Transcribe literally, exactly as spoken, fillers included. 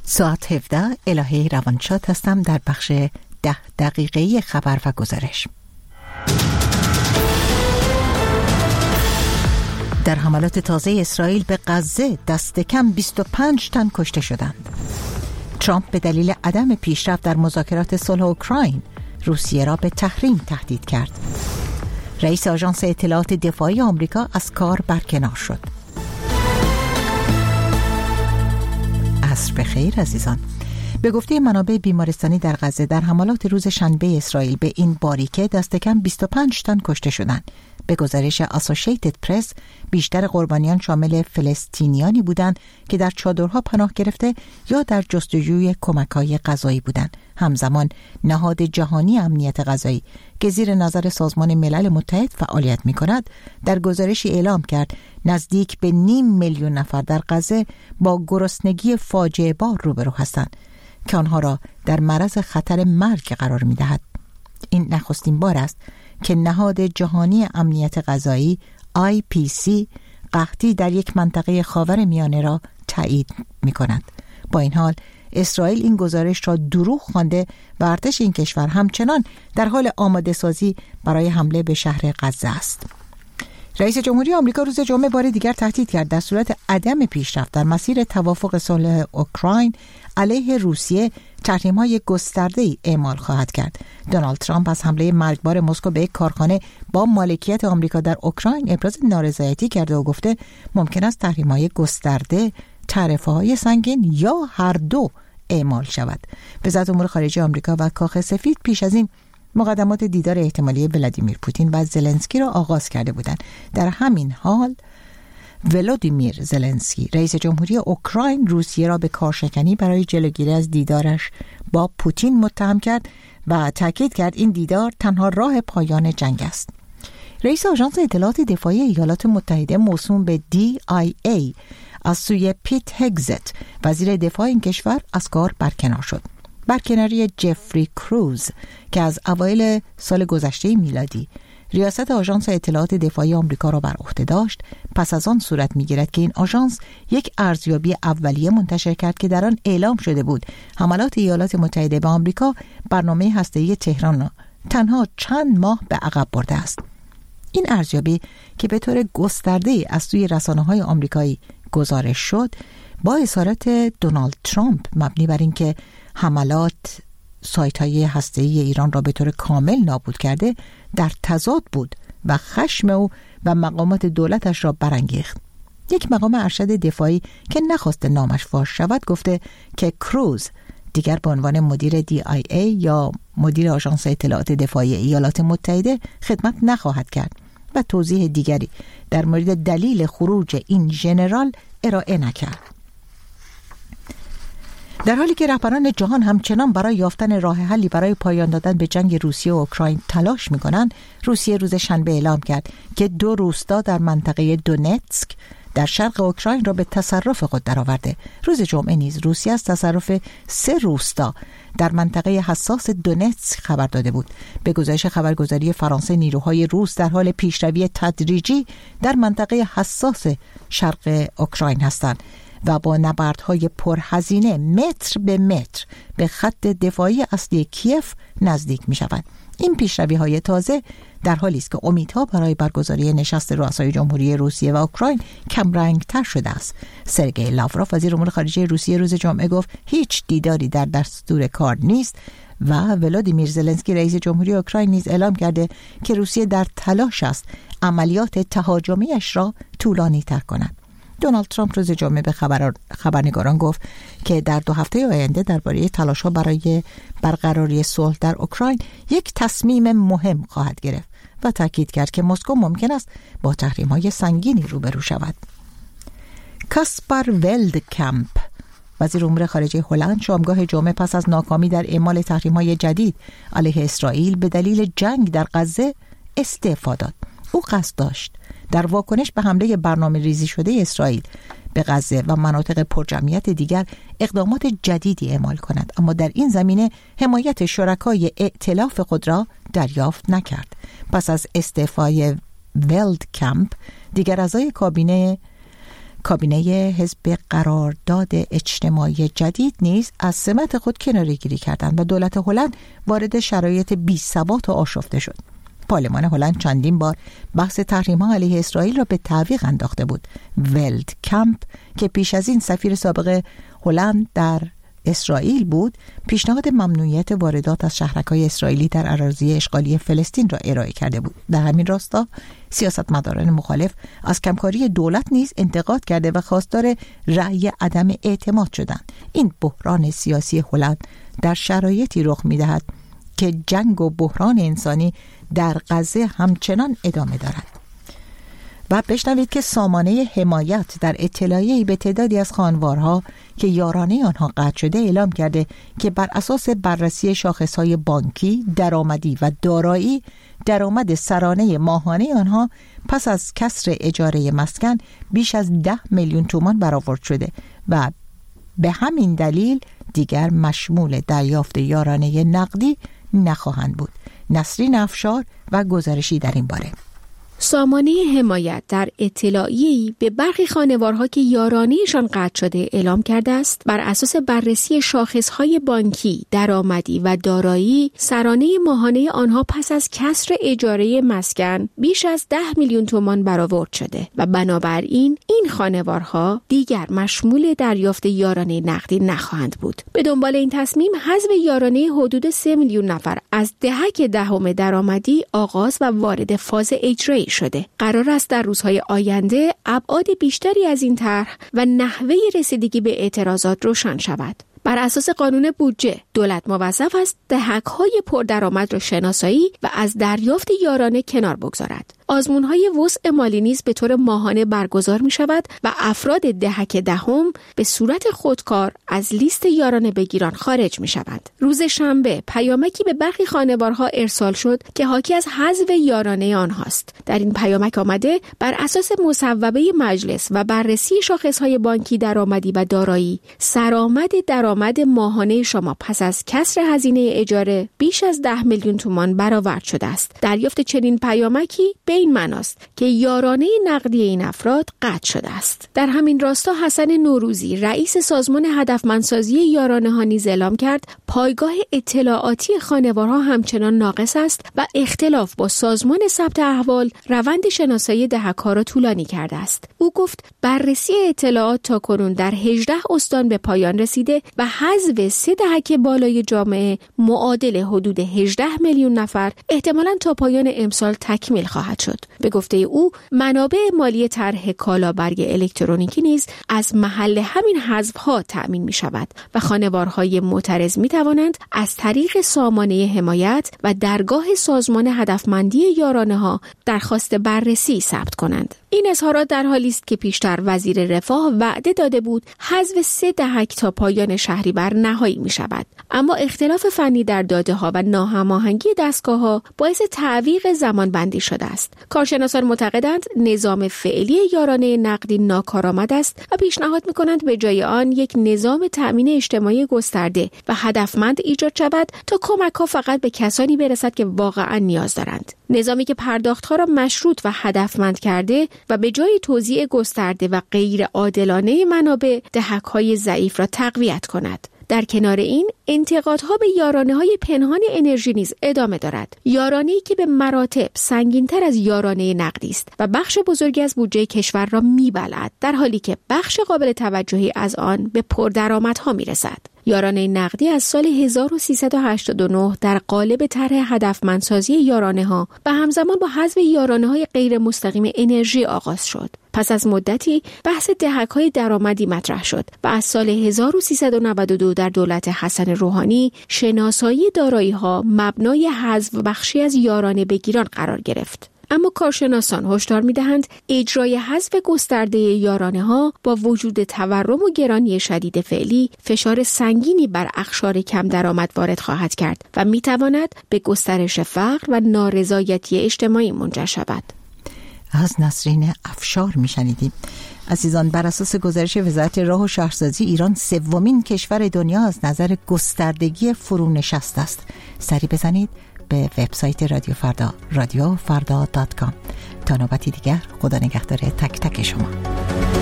ساعت هفده الهه روانشاد هستم در بخش ده دقیقه‌ای خبر و گزارش. در حملات تازه اسرائیل به غزه دست کم بیست و پنج تن کشته شدند. ترامپ به دلیل عدم پیشرفت در مذاکرات صلح اوکراین روسیه را به تحریم تهدید کرد. رئیس آژانس اطلاعات دفاعی آمریکا از کار برکنار شد. عصر بخیر عزیزان. به گفته منابع بیمارستانی در غزه در حملات روز شنبه اسرائیل به این باریکه دست کم بیست و پنج تن کشته شدند. به گزارش اسوسییتد پرس بیشتر قربانیان شامل فلسطینیانی بودند که در چادرها پناه گرفته یا در جستجوی کمک‌های غذایی بودند. همزمان نهاد جهانی امنیت غذایی که زیر نظر سازمان ملل متحد فعالیت می‌کند در گزارشی اعلام کرد نزدیک به نیم میلیون نفر در غزه با گرسنگی فاجعه بار روبرو هستند که آنها را در معرض خطر مرگ قرار می‌دهد. این نخستین بار است که نهاد جهانی امنیت غذایی آی پی سی قحطی در یک منطقه خاورمیانه را تایید می‌کند. با این حال اسرائیل این گزارش را دروغ خوانده و ارتش این کشور همچنان در حال آماده سازی برای حمله به شهر غزه است. رئیس جمهوری آمریکا روز جمعه بار دیگر تهدید کرد در صورت عدم پیشرفت در مسیر توافق صلح اوکراین علیه روسیه تحریم‌های گسترده‌ای اعمال خواهد کرد. دونالد ترامپ از حمله مرگبار مسکو به یک کارخانه با مالکیت آمریکا در اوکراین ابراز نارضایتی کرده و گفته ممکن است تحریم‌های گسترده، تعرفه‌های سنگین یا هر دو اعمال شود. وزارت امور خارجه آمریکا و کاخ سفید پیش از این مقدمات دیدار احتمالی ولادیمیر پوتین و زلنسکی را آغاز کرده بودند. در همین حال ولادیمیر زلنسکی رئیس جمهوری اوکراین روسیه را به کارشکنی برای جلوگیری از دیدارش با پوتین متهم کرد و تاکید کرد این دیدار تنها راه پایان جنگ است. رئیس آژانس اطلاعات دفاعی ایالات متحده موسوم به دی آی ای از سوی پیت هگزت وزیر دفاع این کشور از کار برکنار شد. برکناری جفری کروز که از اوایل سال گذشته میلادی ریاست آژانس اطلاعات دفاعی آمریکا را بر عهده داشت پس از آن صورت می‌گیرد که این آژانس یک ارزیابی اولیه منتشر کرد که در آن اعلام شده بود حملات ایالات متحده به آمریکا برنامه هسته‌ای تهران را تنها چند ماه به عقب برده است. این ارزیابی که به طور گسترده‌ای از سوی رسانه‌های آمریکایی گزارش شد با اظهارات دونالد ترامپ مبنی بر اینکه حملات سایت‌های هسته‌ای ایران را به طور کامل نابود کرده در تضاد بود و خشم او و مقامات دولتش را برانگیخت. یک مقام ارشد دفاعی که نخواست نامش فاش شود گفته که کروز دیگر به عنوان مدیر دی آی ای یا مدیر آژانس اطلاعات دفاعی ایالات متحده خدمت نخواهد کرد و توضیح دیگری در مورد دلیل خروج این ژنرال ارائه نکرد. در حالی که رهبران جهان همچنان برای یافتن راه حلی برای پایان دادن به جنگ روسیه و اوکراین تلاش می‌کنند، روسیه روز شنبه اعلام کرد که دو روستا در منطقه دونتسک در شرق اوکراین را به تصرف خود درآورده. روز جمعه نیز روسیه از تصرف سه روستا در منطقه حساس دونتسک خبر داده بود. به گزارش خبرگزاری فرانسه نیروهای روس در حال پیشروی تدریجی در منطقه حساس شرق اوکراین هستند و با نبردهای پرهزینه متر به متر به خط دفاعی اصلی کیف نزدیک می شوند. این پیشروی‌های تازه در حالی است که امیدها برای برگزاری نشست رؤسای جمهوری روسیه و اوکراین کمرنگ‌تر شده است. سرگئی لاوروف وزیر امور خارجه روسیه روز جمعه گفت هیچ دیداری در دستور کار نیست و ولادیمیر زلنسکی رئیس جمهوری اوکراین نیز اعلام کرده که روسیه در تلاش است عملیات تهاجمی‌اش را طولانی‌تر کند. دونالد ترامپ روز جمعه به خبر... خبرنگاران گفت که در دو هفته آینده درباره تلاش‌ها برای برقراری صلح در اوکراین یک تصمیم مهم خواهد گرفت و تاکید کرد که مسکو ممکن است با تحریم‌های سنگینی روبرو شود. کاسپر ولدکمپ وزیر امور خارجه هلند شامگاه جمعه پس از ناکامی در اعمال تحریم‌های جدید علیه اسرائیل به دلیل جنگ در غزه استعفا داد. او قصد داشت در واکنش به حمله برنامه ریزی شده اسرائیل به غزه و مناطق پرجمعیت دیگر اقدامات جدیدی اعمال کند، اما در این زمینه حمایت شرکای ائتلاف خود را دریافت نکرد. پس از استعفای ولدکمپ دیگر اعضای کابینه کابینه حزب قرارداد اجتماعی جدید نیز از سمت خود کناره‌گیری کردند و دولت هلند وارد شرایط بی‌ثبات و آشفته شد. پارلمان هلند چندین بار بحث تحریم‌ها علیه اسرائیل را به تعویق انداخته بود. ولد کمپ که پیش از این سفیر سابق هلند در اسرائیل بود، پیشنهاد ممنوعیت واردات از شهرک‌های اسرائیلی در اراضی اشغالی فلسطین را ارائه کرده بود. در همین راستا سیاستمداران مخالف از کمکاری دولت نیز انتقاد کرده و خواستار رأی عدم اعتماد شدند. این بحران سیاسی هلند در شرایطی رخ می‌دهد که جنگ و بحران انسانی در غزه همچنان ادامه دارد. و بشنوید که سامانه حمایت در اطلاعیه‌ای به تعدادی از خانوارها که یارانه آنها قطع شده اعلام کرده که بر اساس بررسی شاخص‌های بانکی، درآمدی و دارایی، درآمد سرانه ماهانه آنها پس از کسر اجاره مسکن بیش از ده میلیون تومان برآورد شده و به همین دلیل دیگر مشمول دریافت یارانه نقدی نخواهند بود. نسرین افشار و گزارشی در این باره. سامانه حمایت در اطلاعیه‌ای به برخی خانوارها که یارانه‌شان قطع شده اعلام کرده است بر اساس بررسی شاخص‌های بانکی، درآمدی و دارایی، سرانه ماهانه آنها پس از کسر اجاره مسکن بیش از ده میلیون تومان برآورد شده و بنابراین این خانوارها دیگر مشمول دریافت یارانه نقدی نخواهند بود. به دنبال این تصمیم حذف یارانه حدود سه میلیون نفر از دهک دهم درآمدی آغاز و وارد فاز اجرایی شده. قرار است در روزهای آینده ابعاد بیشتری از این طرح و نحوه رسیدگی به اعتراضات روشن شود. بر اساس قانون بودجه، دولت موظف است دهک‌های پردرآمد را شناسایی و از دریافت یارانه کنار بگذارد. آزمون‌های وسع مالی نیز به طور ماهانه برگزار می‌شود و افراد دهک دهم به صورت خودکار از لیست یارانه بگیران خارج می‌شوند. روز شنبه پیامکی به برخی خانوارها ارسال شد که حاکی از حذف یارانه آنهاست. در این پیامک آمده بر اساس مصوبه مجلس و بررسی شاخص‌های بانکی، درآمدی و دارایی، سرآمد درآمد ماهانه شما پس از کسر هزینه اجاره بیش از ده میلیون تومان برآورد شده است. دریافت چنین پیامکی به این معناست که یارانه نقدی این افراد قطع شده است. در همین راستا حسن نوروزی، رئیس سازمان هدفمندسازی یارانه ها نیز اعلام کرد پایگاه اطلاعاتی خانوارها همچنان ناقص است و اختلاف با سازمان ثبت احوال روند شناسایی دهک‌ها را طولانی کرده است. او گفت بررسی اطلاعات تاکنون در هجده استان به پایان رسیده و حذف سه دهک بالای جامعه معادل حدود هجده میلیون نفر احتمالاً تا پایان امسال تکمیل خواهد شد. به گفته او منابع مالی طرح کالابرگ الکترونیکی نیز از محل همین حذف‌ها تأمین می شود و خانوارهای معترض می توانند از طریق سامانه حمایت و درگاه سازمان هدفمندی یارانه ها درخواست بررسی ثبت کنند. این اظهارات در حالی است که پیشتر وزیر رفاه وعده داده بود حذف سه دهک تا پایان شهریور نهایی می شود. اما اختلاف فنی در داده ها و ناهماهنگی دستگاه ها باعث تعویق زمان بندی شده است. کارشناسان معتقدند نظام فعلی یارانه نقدی ناکارآمد است و پیشنهاد می کنند به جای آن یک نظام تأمین اجتماعی گسترده و هدفمند ایجاد شود تا کمک ها فقط به کسانی برسد که واقعا نیاز دارند. نظامی که پرداخت‌ها را مشروط و هدفمند کرده و به جای توزیع گسترده و غیر عادلانه منابع دهک‌های ضعیف را تقویت کند. در کنار این انتقادها به یارانه‌های پنهان انرژی نیز ادامه دارد. یارانه‌ای که به مراتب سنگین‌تر از یارانه نقدی است و بخش بزرگی از بودجه کشور را می‌بلعد، در حالی که بخش قابل توجهی از آن به پردرآمدها می‌رسد. یارانه نقدی از سال هزار و سیصد و هشتاد و نه در قالب طرح هدفمندسازی یارانه‌ها و همزمان با حذف یارانه‌های غیر مستقیم انرژی آغاز شد. پس از مدتی بحث دهک‌های درآمدی مطرح شد و از سال هزار و سیصد و نود و دو در دولت حسن روحانی شناسایی دارایی‌ها مبنای حذف بخشی از یارانه بگیران قرار گرفت. اما کارشناسان هشدار می‌دهند اجرای حذف گسترده یارانه‌ها با وجود تورم و گرانی شدید فعلی فشار سنگینی بر اقشار کم درآمد وارد خواهد کرد و می‌تواند به گسترش فقر و نارضایتی اجتماعی منجر شود. از نسرین افشار میشنیدیم. عزیزان، بر اساس گزارش وزارت راه و شهرسازی ایران سومین کشور دنیا از نظر گستردگی فرونشست است. سری بزنید به وبسایت رادیو فردا رادیو فردا دات کام. تا نوبتی دیگر، خدا نگهدار تک تک شما.